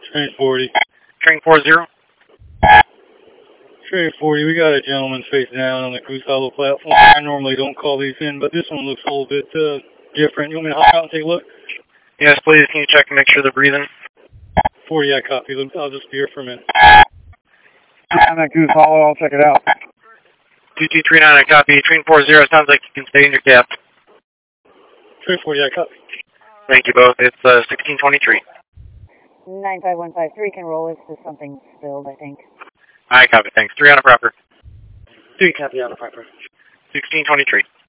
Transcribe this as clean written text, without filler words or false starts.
Train 40. Train 40. Train 40, we got a gentleman face down on the Goose Hollow platform. I normally don't call these in, but this one looks a little bit different. You want me to hop out and take a look? Yes, please. Can you check and make sure they're breathing? 40, I copy. I'll just be here for a minute. On that Goose Hollow, I'll check it out. 2239, I copy. Train 40, sounds like you can stay in your cab. Train 40, I copy. Thank you both. It's 1623. 95153 can roll. It's just something spilled, I think. I copy, thanks. 3 on a proper. 3 copy on a proper. 1623.